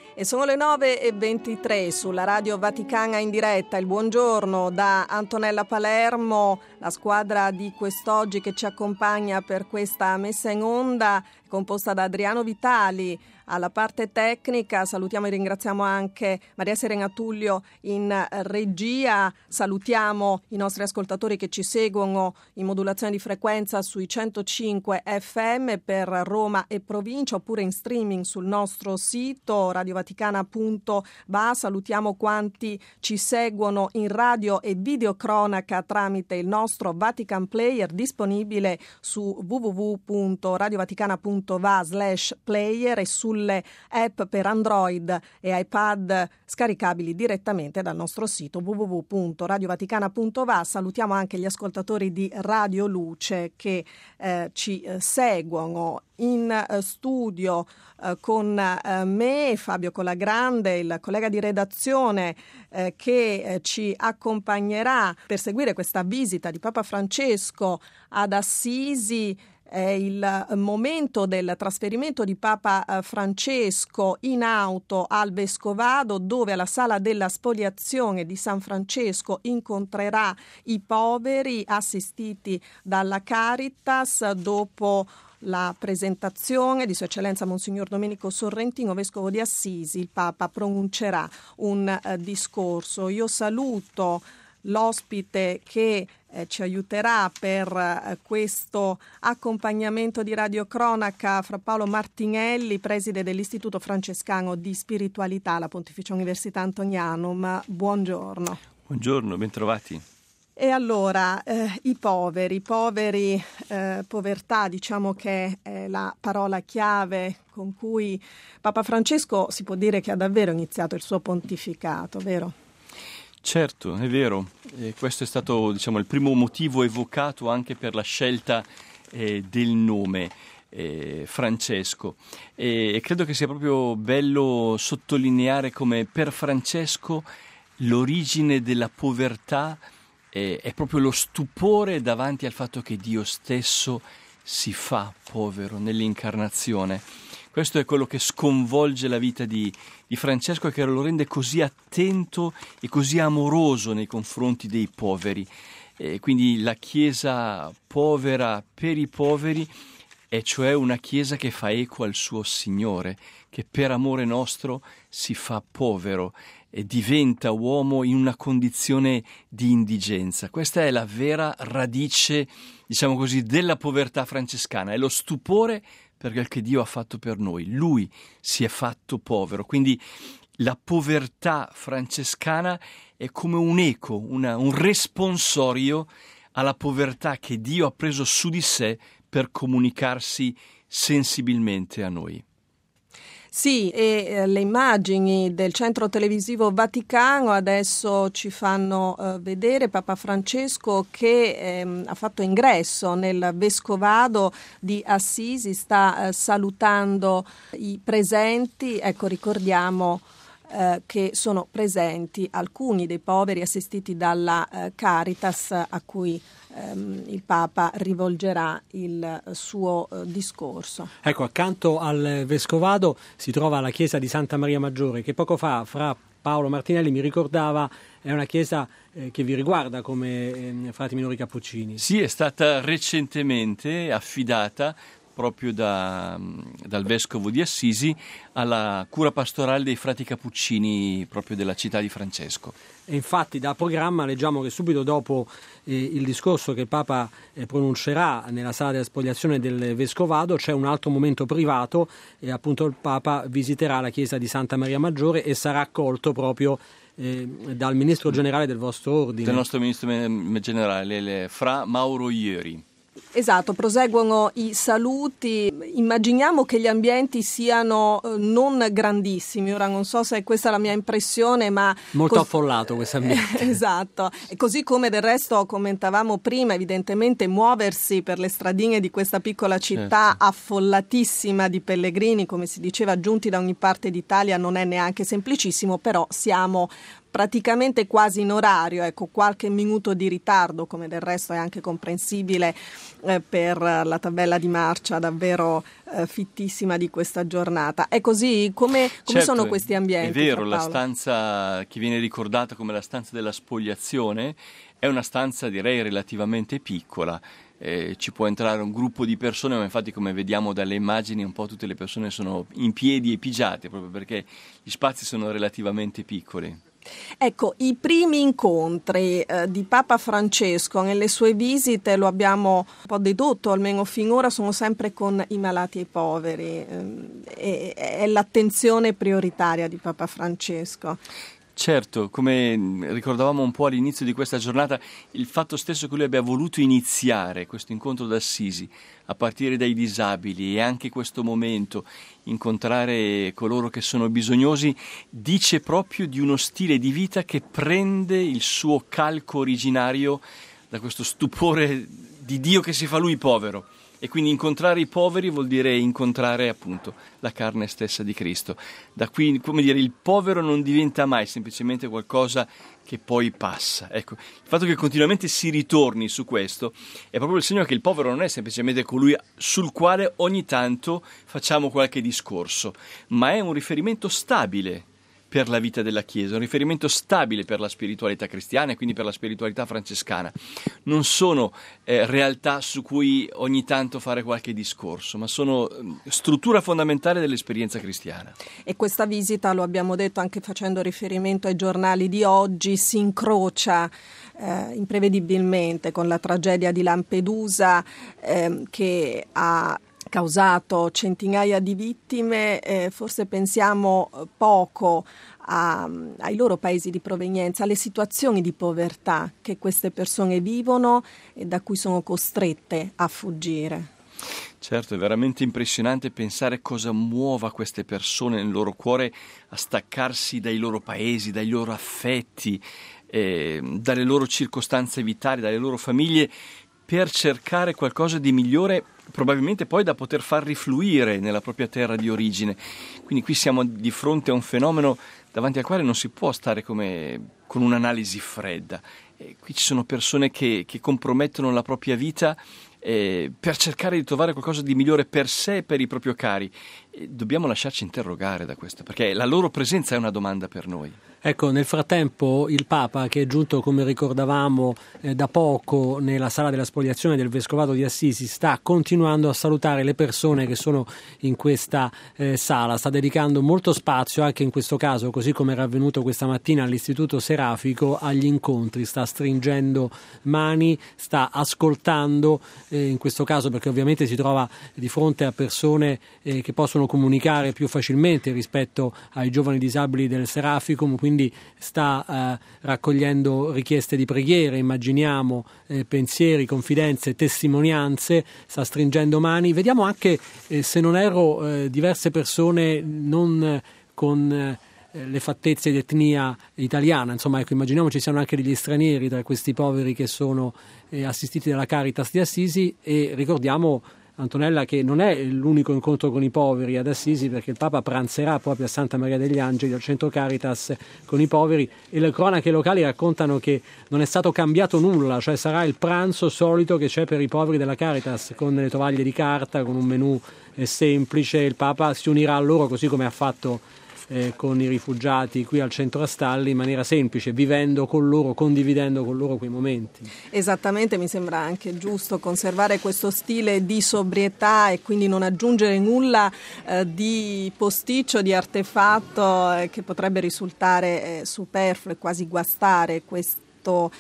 E sono le 9:23 sulla Radio Vaticana in diretta. Il buongiorno da Antonella Palermo, la squadra di quest'oggi che ci accompagna per questa messa in onda, composta da Adriano Vitali alla parte tecnica. Salutiamo e ringraziamo anche Maria Serena Tullio in regia. Salutiamo i nostri ascoltatori che ci seguono in modulazione di frequenza sui 105 FM per Roma e provincia, oppure in streaming sul nostro sito radiovaticana.va. Salutiamo quanti ci seguono in radio e videocronaca tramite il nostro Vatican Player, disponibile su www.radiovaticana.va/player e sulle app per Android e iPad scaricabili direttamente dal nostro sito www.radiovaticana.va. Salutiamo anche gli ascoltatori di Radio Luce che ci seguono in studio con me, Fabio Colagrande, il collega di redazione che ci accompagnerà per seguire questa visita di Papa Francesco ad Assisi. È il momento del trasferimento di Papa Francesco in auto al Vescovado, dove alla Sala della Spoliazione di San Francesco incontrerà i poveri assistiti dalla Caritas. Dopo la presentazione di Sua Eccellenza Monsignor Domenico Sorrentino, Vescovo di Assisi, il Papa pronuncerà un discorso. Io saluto l'ospite che ci aiuterà per questo accompagnamento di radiocronaca, Fra Paolo Martinelli, preside dell'Istituto Francescano di Spiritualità alla Pontificia Università Antonianum. Buongiorno. Buongiorno, bentrovati. E allora, i poveri, povertà, diciamo che è la parola chiave con cui Papa Francesco si può dire che ha davvero iniziato il suo pontificato, vero? Certo, è vero. Questo è stato, il primo motivo evocato anche per la scelta del nome Francesco. E credo che sia proprio bello sottolineare come per Francesco l'origine della povertà è proprio lo stupore davanti al fatto che Dio stesso si fa povero nell'incarnazione. Questo è quello che sconvolge la vita di Francesco e che lo rende così attento e così amoroso nei confronti dei poveri. Quindi la Chiesa povera per i poveri è cioè una Chiesa che fa eco al suo Signore, che per amore nostro si fa povero e diventa uomo in una condizione di indigenza. Questa è la vera radice, della povertà francescana, è lo stupore per quel che Dio ha fatto per noi. Lui si è fatto povero, quindi la povertà francescana è come un eco, un responsorio alla povertà che Dio ha preso su di sé per comunicarsi sensibilmente a noi. Sì, e le immagini del centro televisivo Vaticano adesso ci fanno vedere Papa Francesco che ha fatto ingresso nel Vescovado di Assisi, sta salutando i presenti. Ecco, ricordiamo che sono presenti alcuni dei poveri assistiti dalla Caritas a cui il Papa rivolgerà il suo discorso. Ecco, accanto al Vescovado si trova la chiesa di Santa Maria Maggiore, che poco fa Fra Paolo Martinelli mi ricordava è una chiesa che vi riguarda come frati minori cappuccini. Sì, è stata recentemente affidata proprio dal vescovo di Assisi alla cura pastorale dei frati cappuccini proprio della città di Francesco. E infatti da programma leggiamo che subito dopo il discorso che il Papa pronuncerà nella sala della spoliazione del Vescovado c'è un altro momento privato e appunto il Papa visiterà la chiesa di Santa Maria Maggiore e sarà accolto proprio dal ministro generale del vostro ordine. Del nostro ministro generale, Fra Mauro Ieri. Esatto, proseguono i saluti. Immaginiamo che gli ambienti siano non grandissimi. Ora non so se questa è la mia impressione, ma molto affollato questo ambiente. Esatto, e così come del resto commentavamo prima, evidentemente muoversi per le stradine di questa piccola città affollatissima di pellegrini, come si diceva, giunti da ogni parte d'Italia, non è neanche semplicissimo, però siamo praticamente quasi in orario, ecco, qualche minuto di ritardo, come del resto è anche comprensibile per la tabella di marcia davvero fittissima di questa giornata. È così? Come certo, sono questi ambienti? È vero, la stanza che viene ricordata come la stanza della spogliazione è una stanza, direi, relativamente piccola. Ci può entrare un gruppo di persone, ma infatti, come vediamo dalle immagini, un po' tutte le persone sono in piedi e pigiate, proprio perché gli spazi sono relativamente piccoli. Ecco, i primi incontri di Papa Francesco nelle sue visite, lo abbiamo un po' dedotto, almeno finora, sono sempre con i malati e i poveri. È l'attenzione prioritaria di Papa Francesco. Certo, come ricordavamo un po' all'inizio di questa giornata, il fatto stesso che lui abbia voluto iniziare questo incontro d'Assisi a partire dai disabili e anche questo momento, incontrare coloro che sono bisognosi, dice proprio di uno stile di vita che prende il suo calco originario da questo stupore di Dio che si fa lui povero. E quindi incontrare i poveri vuol dire incontrare appunto la carne stessa di Cristo. Da qui, come dire, il povero non diventa mai semplicemente qualcosa che poi passa. Ecco, il fatto che continuamente si ritorni su questo è proprio il segno che il povero non è semplicemente colui sul quale ogni tanto facciamo qualche discorso, ma è un riferimento stabile per la vita della Chiesa, un riferimento stabile per la spiritualità cristiana e quindi per la spiritualità francescana. Non sono realtà su cui ogni tanto fare qualche discorso, ma sono struttura fondamentale dell'esperienza cristiana. E questa visita, lo abbiamo detto anche facendo riferimento ai giornali di oggi, si incrocia imprevedibilmente con la tragedia di Lampedusa che ha causato centinaia di vittime. Forse pensiamo poco ai loro paesi di provenienza, alle situazioni di povertà che queste persone vivono e da cui sono costrette a fuggire. Certo, è veramente impressionante pensare cosa muova queste persone nel loro cuore a staccarsi dai loro paesi, dai loro affetti, dalle loro circostanze vitali, dalle loro famiglie, per cercare qualcosa di migliore, probabilmente poi da poter far rifluire nella propria terra di origine. Quindi qui siamo di fronte a un fenomeno davanti al quale non si può stare come con un'analisi fredda. Qui ci sono persone che compromettono la propria vita per cercare di trovare qualcosa di migliore per sé e per i propri cari. Dobbiamo lasciarci interrogare da questo, perché la loro presenza è una domanda per noi. Ecco, nel frattempo il Papa, che è giunto, come ricordavamo, da poco nella sala della spogliazione del Vescovato di Assisi, sta continuando a salutare le persone che sono in questa sala, sta dedicando molto spazio, anche in questo caso, così come era avvenuto questa mattina all'Istituto Serafico, agli incontri, sta stringendo mani, sta ascoltando, in questo caso perché ovviamente si trova di fronte a persone che possono comunicare più facilmente rispetto ai giovani disabili del Seraficum, quindi sta raccogliendo richieste di preghiere, immaginiamo, pensieri, confidenze, testimonianze, sta stringendo mani. Vediamo anche, se non erro, diverse persone non con le fattezze di etnia italiana, insomma, ecco, immaginiamo ci siano anche degli stranieri tra questi poveri che sono assistiti dalla Caritas di Assisi. E ricordiamo, Antonella, che non è l'unico incontro con i poveri ad Assisi, perché il Papa pranzerà proprio a Santa Maria degli Angeli, al centro Caritas, con i poveri, e le cronache locali raccontano che non è stato cambiato nulla, cioè sarà il pranzo solito che c'è per i poveri della Caritas, con le tovaglie di carta, con un menù semplice. Il Papa si unirà a loro, così come ha fatto con i rifugiati qui al centro Astalli, in maniera semplice, vivendo con loro, condividendo con loro quei momenti. Esattamente, mi sembra anche giusto conservare questo stile di sobrietà e quindi non aggiungere nulla di posticcio, di artefatto che potrebbe risultare superfluo e quasi guastare questo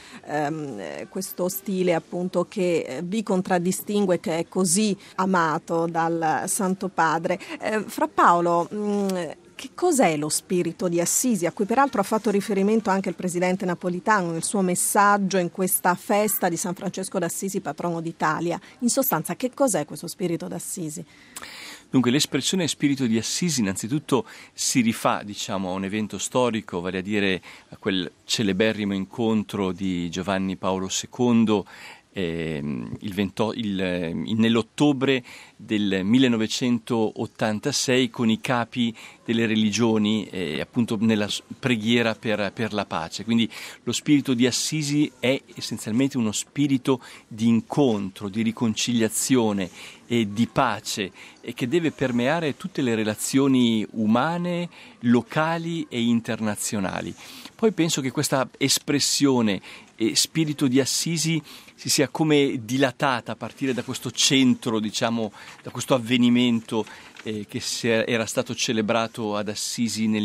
stile appunto che vi contraddistingue, che è così amato dal Santo Padre. Fra Paolo, che cos'è lo spirito di Assisi, a cui peraltro ha fatto riferimento anche il presidente Napolitano nel suo messaggio in questa festa di San Francesco d'Assisi, patrono d'Italia? In sostanza, che cos'è questo spirito d'Assisi? Dunque, l'espressione spirito di Assisi innanzitutto si rifà, diciamo, a un evento storico, vale a dire a quel celeberrimo incontro di Giovanni Paolo II nell'ottobre del 1986 con i capi delle religioni, appunto nella preghiera per la pace. Quindi lo spirito di Assisi è essenzialmente uno spirito di incontro, di riconciliazione e di pace, e che deve permeare tutte le relazioni umane, locali e internazionali. Poi penso che questa espressione spirito di Assisi si sia come dilatata a partire da questo centro, diciamo, da questo avvenimento che era stato celebrato ad Assisi nel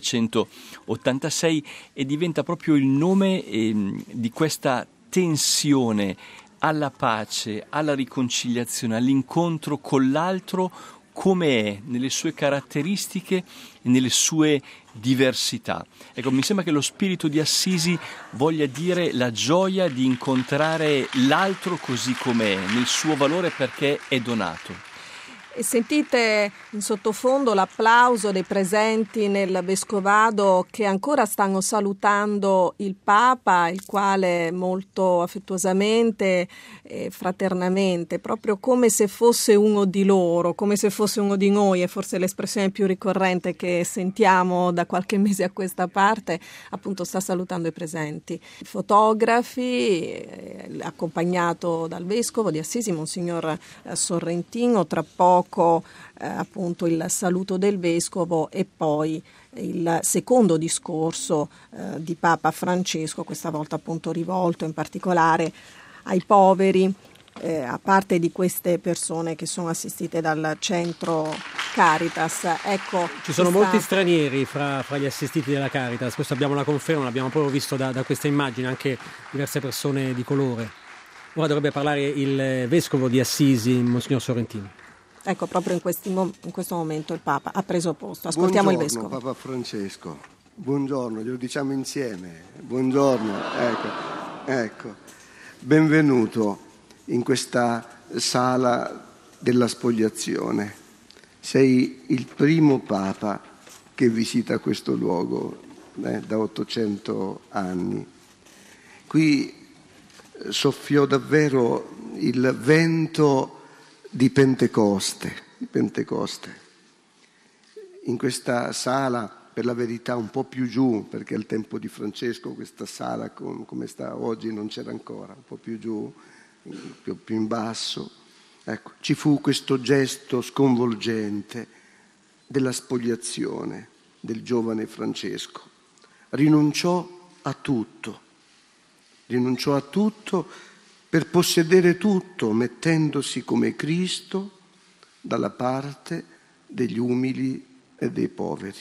1986, e diventa proprio il nome di questa tensione alla pace, alla riconciliazione, all'incontro con l'altro come è, nelle sue caratteristiche e nelle sue diversità. Ecco, mi sembra che lo spirito di Assisi voglia dire la gioia di incontrare l'altro così com'è, nel suo valore, perché è donato. E sentite in sottofondo l'applauso dei presenti nel Vescovado, che ancora stanno salutando il Papa, il quale molto affettuosamente e fraternamente, proprio come se fosse uno di loro, come se fosse uno di noi, è forse l'espressione più ricorrente che sentiamo da qualche mese a questa parte, appunto sta salutando i presenti. Fotografi, accompagnato dal Vescovo di Assisi, Monsignor Sorrentino, tra poco appunto il saluto del Vescovo e poi il secondo discorso di Papa Francesco, questa volta appunto rivolto in particolare ai poveri, a parte di queste persone che sono assistite dal centro Caritas. Ecco, ci sono molti stranieri fra gli assistiti della Caritas, questo abbiamo la conferma, l'abbiamo proprio visto da questa immagine, anche diverse persone di colore. Ora dovrebbe parlare il Vescovo di Assisi, Monsignor Sorrentino. Ecco, proprio in questo momento il Papa ha preso posto. Ascoltiamo il Vescovo. Papa Francesco, buongiorno, glielo diciamo insieme. Buongiorno, ecco. Benvenuto in questa sala della spogliazione. Sei il primo Papa che visita questo luogo da 800 anni. Qui soffiò davvero il vento di Pentecoste. In questa sala, per la verità un po' più giù, perché al tempo di Francesco questa sala come sta oggi non c'era ancora, un po' più giù, più in basso, ecco, ci fu questo gesto sconvolgente della spogliazione del giovane Francesco. Rinunciò a tutto per possedere tutto, mettendosi come Cristo dalla parte degli umili e dei poveri.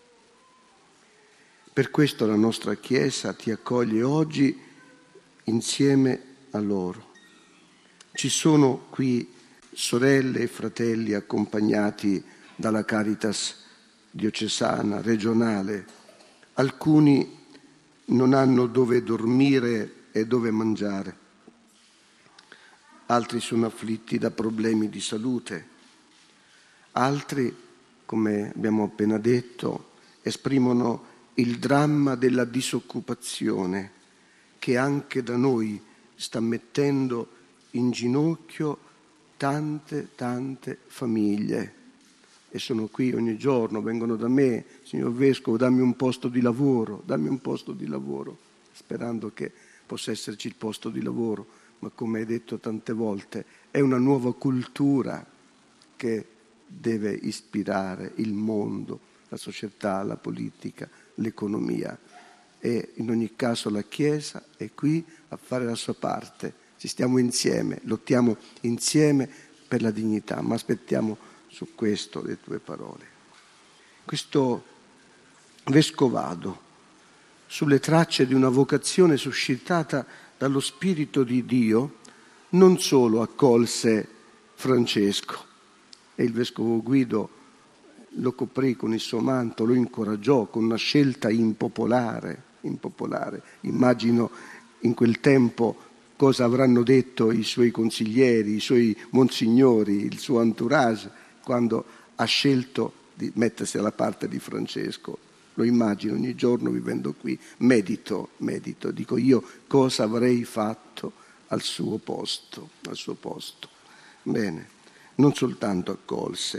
Per questo la nostra Chiesa ti accoglie oggi insieme a loro. Ci sono qui sorelle e fratelli accompagnati dalla Caritas diocesana, regionale. Alcuni non hanno dove dormire e dove mangiare. Altri sono afflitti da problemi di salute, altri, come abbiamo appena detto, esprimono il dramma della disoccupazione che anche da noi sta mettendo in ginocchio tante famiglie. E sono qui ogni giorno, vengono da me, signor Vescovo, dammi un posto di lavoro, sperando che possa esserci il posto di lavoro. Ma come hai detto tante volte, è una nuova cultura che deve ispirare il mondo, la società, la politica, l'economia. E in ogni caso la Chiesa è qui a fare la sua parte. Ci stiamo insieme, lottiamo insieme per la dignità, ma aspettiamo su questo le tue parole. Questo Vescovado, sulle tracce di una vocazione suscitata dallo Spirito di Dio, non solo accolse Francesco, e il Vescovo Guido lo coprì con il suo manto, lo incoraggiò con una scelta impopolare. Immagino in quel tempo cosa avranno detto i suoi consiglieri, i suoi monsignori, il suo entourage, quando ha scelto di mettersi alla parte di Francesco. Lo immagino ogni giorno vivendo qui, medito, dico io cosa avrei fatto al suo posto. Bene, non soltanto accolse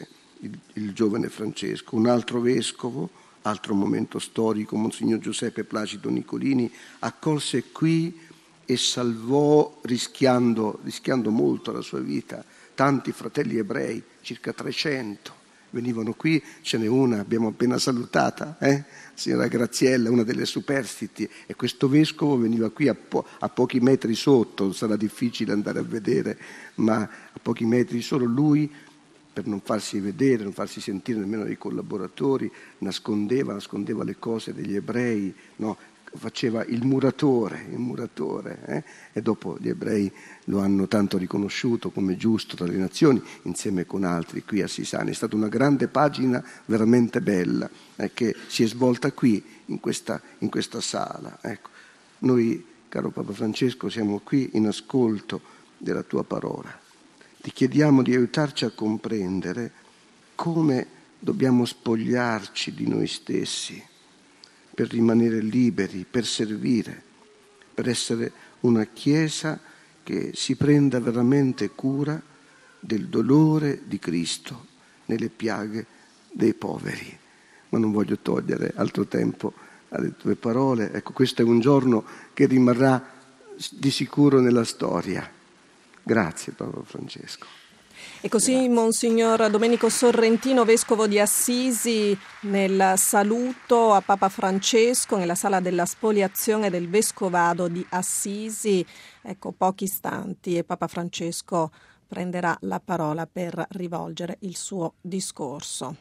il giovane Francesco. Un altro vescovo, altro momento storico, Monsignor Giuseppe Placido Nicolini, accolse qui e salvò, rischiando molto la sua vita, tanti fratelli ebrei, circa 300. Venivano qui, ce n'è una, abbiamo appena salutata, signora Graziella, una delle superstiti, e questo vescovo veniva qui a pochi metri sotto, sarà difficile andare a vedere, ma a pochi metri solo lui, per non farsi vedere, non farsi sentire nemmeno dai collaboratori, nascondeva le cose degli ebrei, no? Faceva il muratore, e dopo gli ebrei lo hanno tanto riconosciuto come giusto tra le nazioni, insieme con altri qui a Sisani. È stata una grande pagina veramente bella che si è svolta qui in questa sala. Ecco. Noi, caro Papa Francesco, siamo qui in ascolto della tua parola. Ti chiediamo di aiutarci a comprendere come dobbiamo spogliarci di noi stessi per rimanere liberi, per servire, per essere una Chiesa che si prenda veramente cura del dolore di Cristo nelle piaghe dei poveri. Ma non voglio togliere altro tempo alle tue parole. Ecco, questo è un giorno che rimarrà di sicuro nella storia. Grazie, Papa Francesco. E così Monsignor Domenico Sorrentino, vescovo di Assisi, nel saluto a Papa Francesco nella sala della spoliazione del Vescovado di Assisi. Ecco, pochi istanti e Papa Francesco prenderà la parola per rivolgere il suo discorso.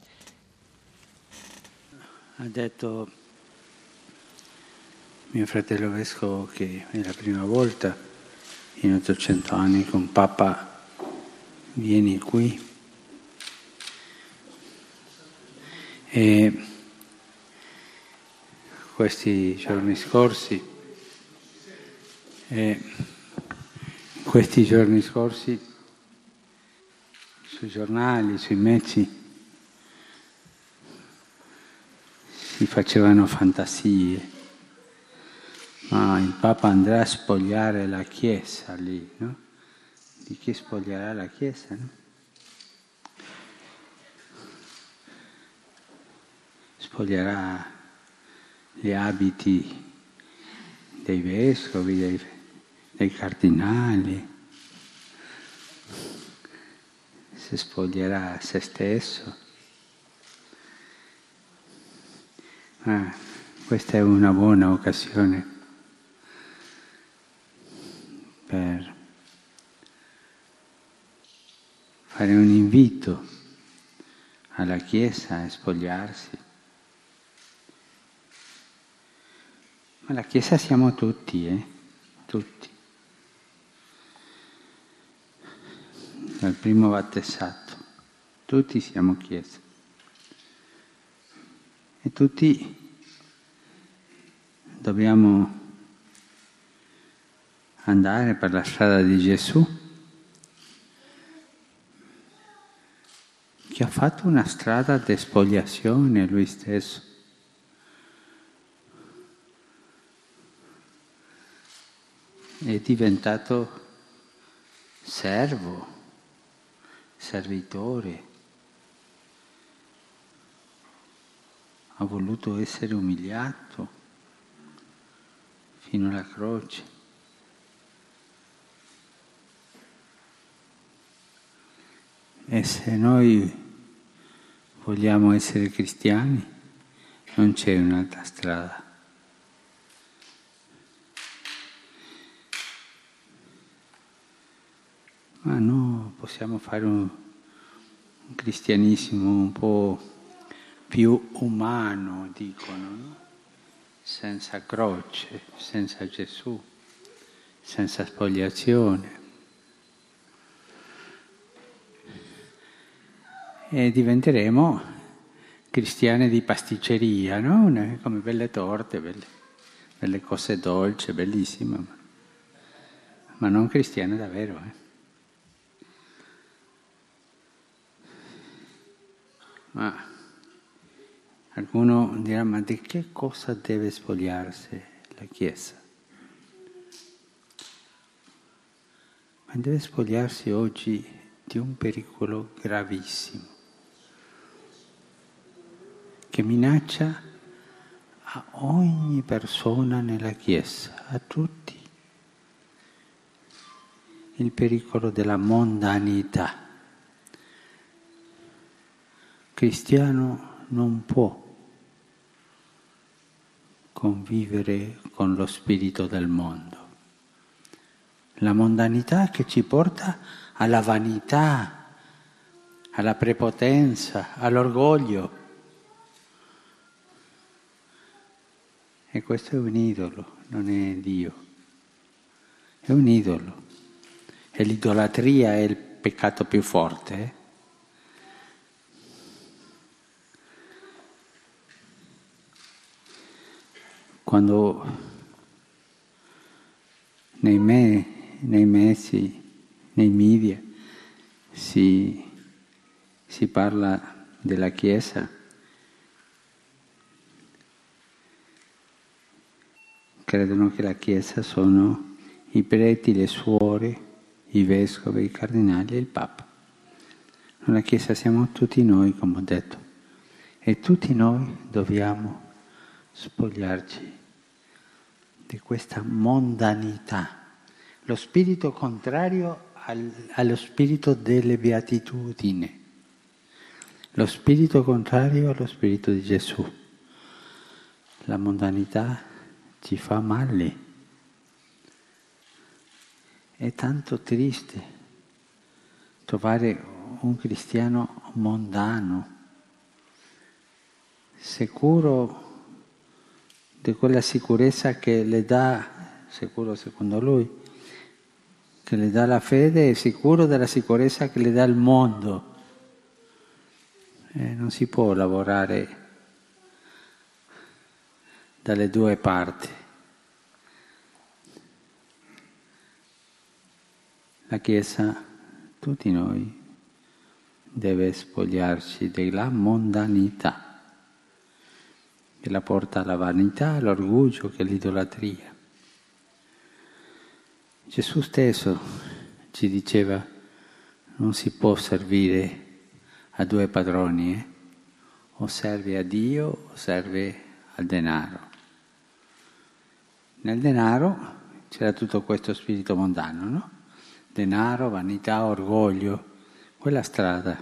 Ha detto mio fratello vescovo che è la prima volta in 800 anni che un Papa vieni qui e questi giorni scorsi sui giornali, sui mezzi si facevano fantasie, ma il Papa andrà a spogliare la Chiesa lì, no? Di chi spoglierà la Chiesa, no? Spoglierà gli abiti dei vescovi, dei cardinali, si spoglierà se stesso. Questa è una buona occasione per fare un invito alla Chiesa a spogliarsi. Ma la Chiesa siamo tutti, tutti. Dal primo battezzato, tutti siamo Chiesa. E tutti dobbiamo andare per la strada di Gesù, che ha fatto una strada di espoliazione lui stesso. È diventato servo, servitore. Ha voluto essere umiliato fino alla croce. E se noi vogliamo essere cristiani, non c'è un'altra strada. Ma no, possiamo fare un cristianesimo un po' più umano, dicono, no? Senza croce, senza Gesù, senza spogliazione. E diventeremo cristiani di pasticceria, no? Come belle torte, belle cose dolci, bellissime, ma non cristiani davvero. Ma qualcuno dirà, ma di che cosa deve spogliarsi la Chiesa? Ma deve spogliarsi oggi di un pericolo gravissimo. che minaccia a ogni persona nella Chiesa, a tutti. Il pericolo della mondanità. Il cristiano non può convivere con lo spirito del mondo. La mondanità che ci porta alla vanità, alla prepotenza, all'orgoglio. E questo è un idolo, non è Dio. È un idolo. E l'idolatria è il peccato più forte. Quando nei mezzi, nei media si parla della Chiesa, credono che la Chiesa sono i preti, le suore, i vescovi, i cardinali e il Papa. La Chiesa siamo tutti noi, come ho detto, e tutti noi dobbiamo spogliarci di questa mondanità, lo spirito contrario allo spirito delle beatitudini, lo spirito contrario allo spirito di Gesù. La mondanità ci fa male. È tanto triste trovare un cristiano mondano, sicuro di quella sicurezza che le dà, sicuro secondo lui, che le dà la fede, e sicuro della sicurezza che le dà il mondo. Non si può lavorare dalle due parti. La Chiesa, tutti noi, deve spogliarci della mondanità, che la porta alla vanità, all'orgoglio, che è l'idolatria. Gesù stesso ci diceva: non si può servire a due padroni, o servi a Dio o servi al denaro. Nel denaro c'era tutto questo spirito mondano, no? Denaro, vanità, orgoglio, quella strada.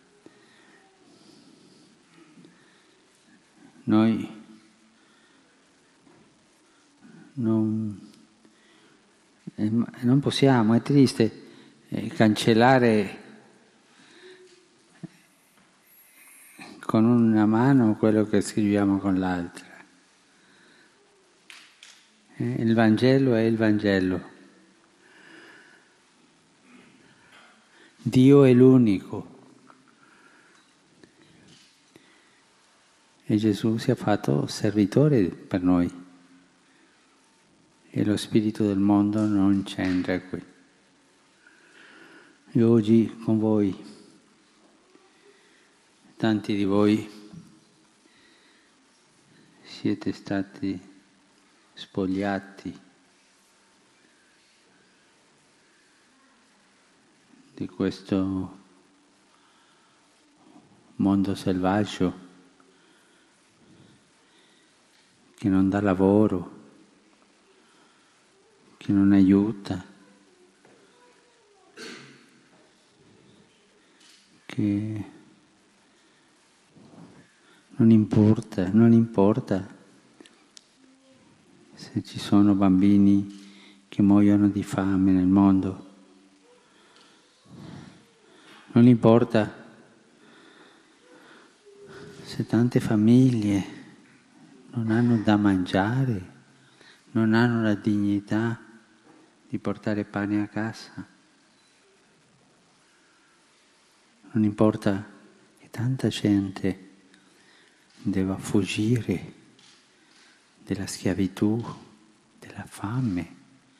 Noi non possiamo, è triste, cancellare con una mano quello che scriviamo con l'altra. Il Vangelo è il Vangelo. Dio è l'unico. E Gesù si è fatto servitore per noi. E lo spirito del mondo non c'entra qui. Io oggi con voi, tanti di voi siete stati spogliati di questo mondo selvaggio che non dà lavoro, che non aiuta, che non importa se ci sono bambini che muoiono di fame nel mondo, non importa se tante famiglie non hanno da mangiare, non hanno la dignità di portare pane a casa. Non importa che tanta gente debba fuggire della schiavitù, della fame,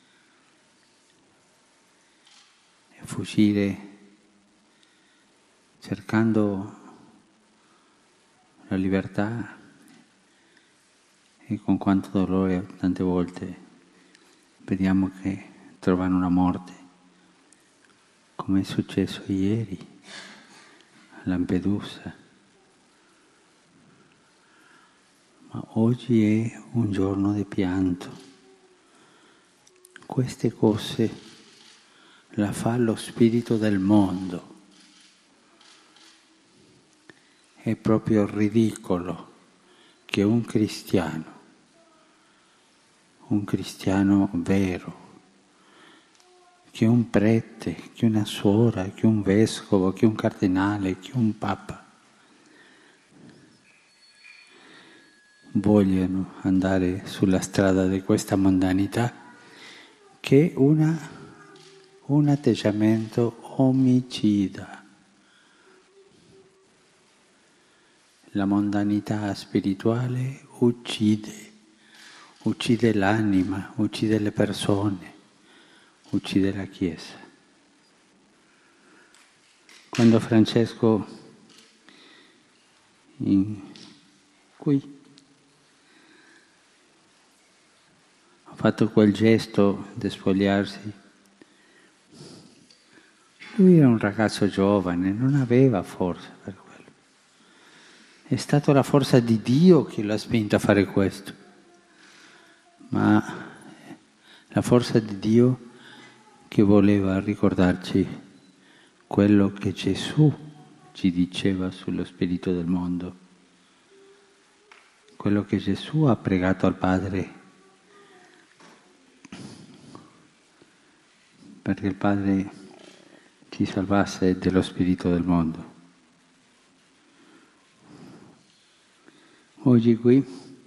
e fuggire cercando la libertà, e con quanto dolore tante volte vediamo che trovano una morte, come è successo ieri a Lampedusa. ma oggi è un giorno di pianto. Queste cose la fa lo spirito del mondo. È proprio ridicolo che un cristiano vero, che un prete, che una suora, che un vescovo, che un cardinale, che un papa vogliono andare sulla strada di questa mondanità, che è un atteggiamento omicida. La mondanità spirituale uccide l'anima, uccide le persone, uccide la Chiesa. Quando Francesco qui ha fatto quel gesto di spogliarsi, lui era un ragazzo giovane, non aveva forza per quello. È stata la forza di Dio che l'ha spinto a fare questo, ma la forza di Dio che voleva ricordarci quello che Gesù ci diceva sullo spirito del mondo, quello che Gesù ha pregato al Padre, perché il Padre ci salvasse dello spirito del mondo. Oggi qui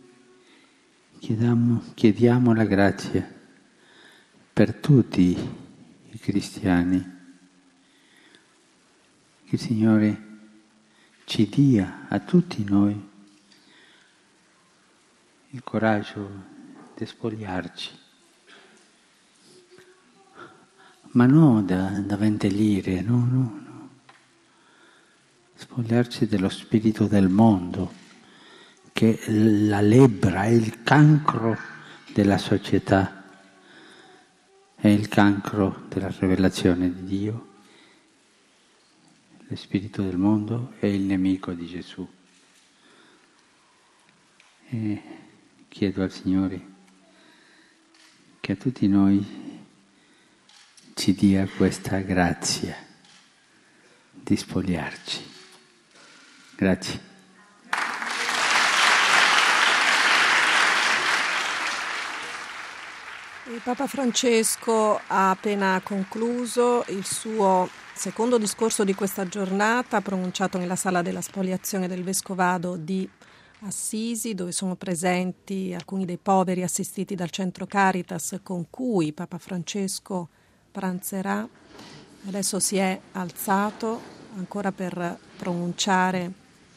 chiediamo la grazia per tutti i cristiani, che il Signore ci dia a tutti noi il coraggio di spogliarci, ma non da ventellire, no. Spogliarci dello spirito del mondo, che è la lebbra, è il cancro della società, è il cancro della rivelazione di Dio. Lo spirito del mondo è il nemico di Gesù. E chiedo al Signore che a tutti noi ci dia questa grazia di spogliarci. Grazie. Il Papa Francesco ha appena concluso il suo secondo discorso di questa giornata, pronunciato nella sala della spoliazione del Vescovado di Assisi, dove sono presenti alcuni dei poveri assistiti dal Centro Caritas con cui Papa Francesco pranzerà. Adesso si è alzato ancora per pronunciare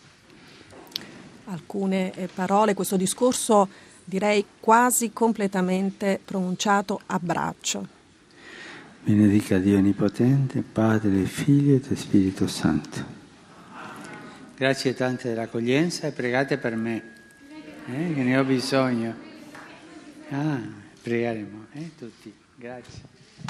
alcune parole. Questo discorso direi quasi completamente pronunciato a braccio. Benedica Dio Onnipotente, Padre, Figlio e Spirito Santo. Grazie tante dell'accoglienza e pregate per me, che ne ho bisogno. Pregheremo, tutti. Grazie.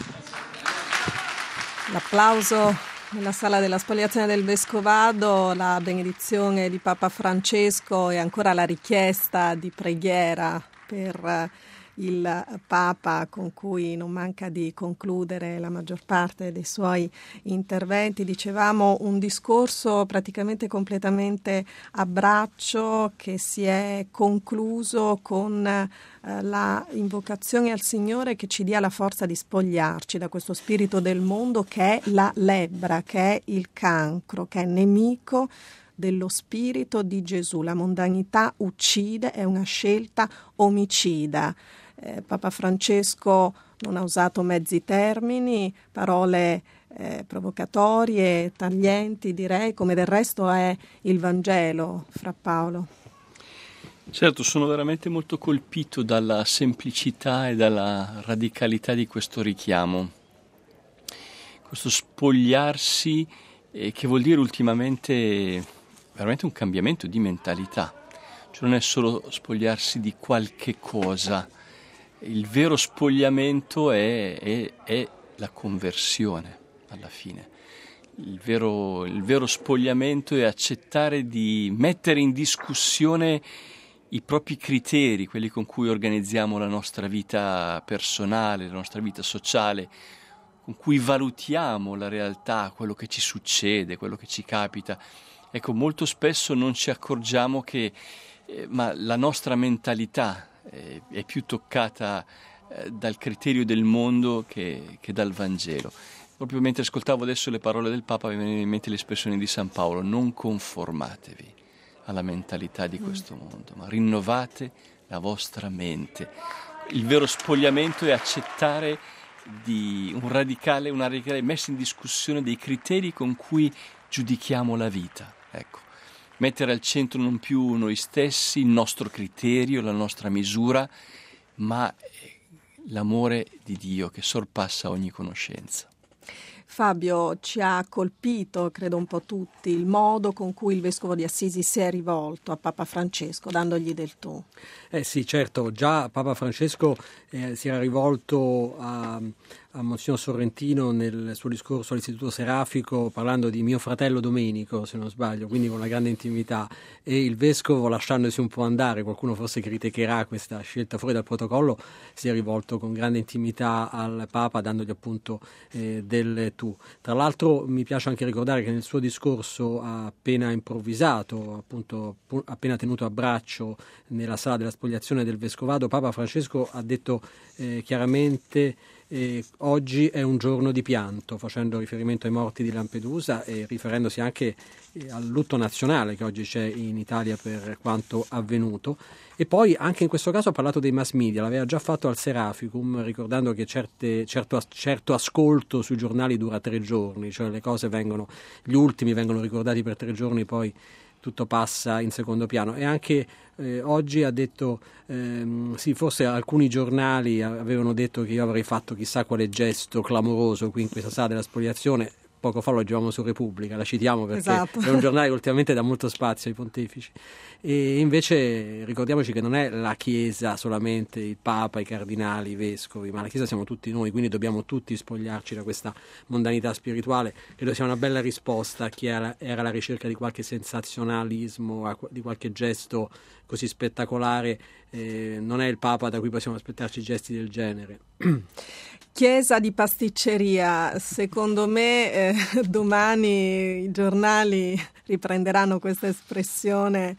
L'applauso nella sala della spoliazione del Vescovado, la benedizione di Papa Francesco e ancora la richiesta di preghiera per il Papa, con cui non manca di concludere la maggior parte dei suoi interventi. Dicevamo un discorso praticamente completamente a braccio che si è concluso con la invocazione al Signore che ci dia la forza di spogliarci da questo spirito del mondo che è la lebbra, che è il cancro, che è nemico dello spirito di Gesù. La mondanità uccide, è una scelta omicida. Papa Francesco non ha usato mezzi termini, parole provocatorie, taglienti, direi, come del resto è il Vangelo, Fra Paolo. Certo, sono veramente molto colpito dalla semplicità e dalla radicalità di questo richiamo. Questo spogliarsi che vuol dire ultimamente veramente un cambiamento di mentalità. Cioè non è solo spogliarsi di qualche cosa. Il vero spogliamento è la conversione, alla fine. Il vero spogliamento è accettare di mettere in discussione i propri criteri, quelli con cui organizziamo la nostra vita personale, la nostra vita sociale, con cui valutiamo la realtà, quello che ci succede, quello che ci capita. Ecco, molto spesso non ci accorgiamo che ma la nostra mentalità è più toccata dal criterio del mondo che dal Vangelo. Proprio mentre ascoltavo adesso le parole del Papa mi veniva in mente l'espressione di San Paolo: non conformatevi alla mentalità di questo mondo, ma rinnovate la vostra mente. Il vero spogliamento è accettare una radicale messa in discussione dei criteri con cui giudichiamo la vita. Ecco, mettere al centro non più noi stessi, il nostro criterio, la nostra misura, ma l'amore di Dio che sorpassa ogni conoscenza. Fabio, ci ha colpito, credo un po' tutti, il modo con cui il Vescovo di Assisi si è rivolto a Papa Francesco, dandogli del tu. Sì, certo, già Papa Francesco si era rivolto a Monsignor Sorrentino nel suo discorso all'Istituto Serafico, parlando di mio fratello Domenico, se non sbaglio, quindi con una grande intimità, e il Vescovo, lasciandosi un po' andare, qualcuno forse criticherà questa scelta fuori dal protocollo, si è rivolto con grande intimità al Papa, dandogli appunto del tu. Tra l'altro mi piace anche ricordare che nel suo discorso appena improvvisato, appunto appena tenuto a braccio nella sala della spogliazione del Vescovado, Papa Francesco ha detto chiaramente: oggi è un giorno di pianto, facendo riferimento ai morti di Lampedusa e riferendosi anche al lutto nazionale che oggi c'è in Italia per quanto avvenuto. E poi anche in questo caso ha parlato dei mass media, l'aveva già fatto al Seraficum, ricordando che certo ascolto sui giornali dura 3 giorni, cioè le cose gli ultimi vengono ricordati per 3 giorni, poi tutto passa in secondo piano. E anche oggi ha detto sì, forse alcuni giornali avevano detto che io avrei fatto chissà quale gesto clamoroso qui in questa sala della spoliazione. Poco fa lo leggevamo su Repubblica, la citiamo perché esatto, è un giornale che ultimamente dà molto spazio ai pontefici. E invece ricordiamoci che non è la Chiesa solamente, il Papa, i cardinali, i vescovi, ma la Chiesa siamo tutti noi, quindi dobbiamo tutti spogliarci da questa mondanità spirituale. Credo sia una bella risposta a chi era alla ricerca di qualche sensazionalismo, di qualche gesto così spettacolare. Non è il Papa da cui possiamo aspettarci gesti del genere. Chiesa di pasticceria, secondo me domani i giornali riprenderanno questa espressione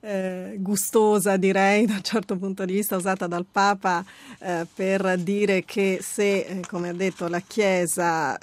gustosa, direi, da un certo punto di vista, usata dal Papa per dire che se, come ha detto, la Chiesa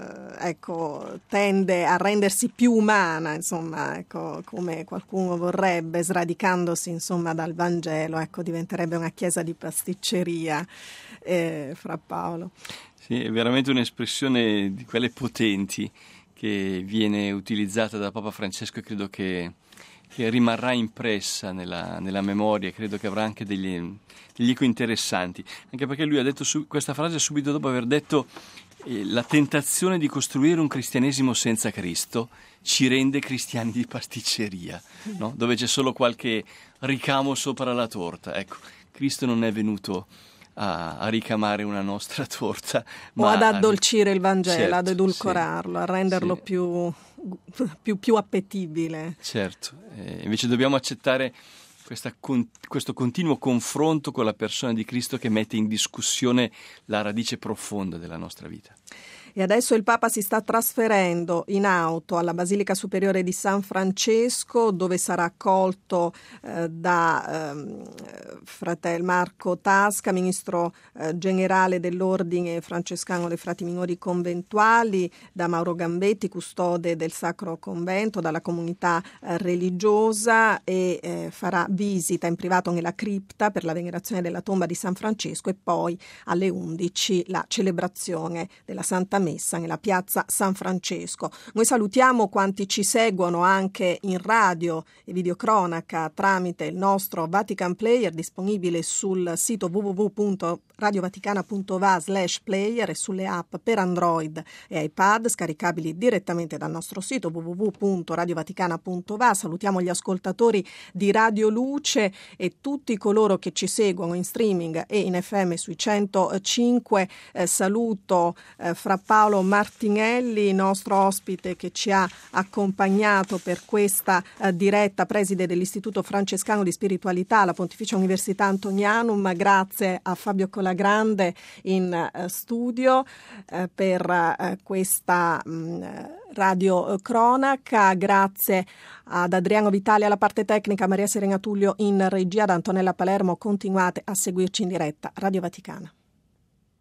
tende a rendersi più umana, insomma, come qualcuno vorrebbe, sradicandosi insomma dal Vangelo, diventerebbe una Chiesa di pasticceria. Fra Paolo. Sì, è veramente un'espressione di quelle potenti che viene utilizzata da Papa Francesco e credo che rimarrà impressa nella memoria, credo che avrà anche degli eco interessanti, anche perché lui ha detto questa frase subito dopo aver detto la tentazione di costruire un cristianesimo senza Cristo ci rende cristiani di pasticceria, no? Dove c'è solo qualche ricamo sopra la torta. Ecco, Cristo non è venuto a ricamare una nostra torta, o ad addolcire il Vangelo, certo, ad edulcorarlo, sì, a renderlo sì, più appetibile. Certo, invece dobbiamo accettare questo continuo confronto con la persona di Cristo che mette in discussione la radice profonda della nostra vita. E adesso il Papa si sta trasferendo in auto alla Basilica Superiore di San Francesco, dove sarà accolto da fratel Marco Tasca, ministro generale dell'Ordine Francescano dei Frati Minori Conventuali, da Mauro Gambetti, custode del Sacro Convento, dalla comunità religiosa, e farà visita in privato nella cripta per la venerazione della tomba di San Francesco, e poi alle 11 la celebrazione della Santa Messa nella piazza San Francesco. Noi salutiamo quanti ci seguono anche in radio e videocronaca tramite il nostro Vatican Player, disponibile sul sito www.radiovaticana.va/player e sulle app per Android e iPad, scaricabili direttamente dal nostro sito www.radiovaticana.va. Salutiamo gli ascoltatori di Radio Luce e tutti coloro che ci seguono in streaming e in FM sui 105. Saluto fra Paolo Martinelli, nostro ospite che ci ha accompagnato per questa diretta, preside dell'Istituto Francescano di Spiritualità alla Pontificia Università Antonianum. Grazie a Fabio Colagrande in studio per questa radio cronaca. Grazie ad Adriano Vitali alla parte tecnica, Maria Serena Tullio in regia, ad Antonella Palermo. Continuate a seguirci in diretta. Radio Vaticana.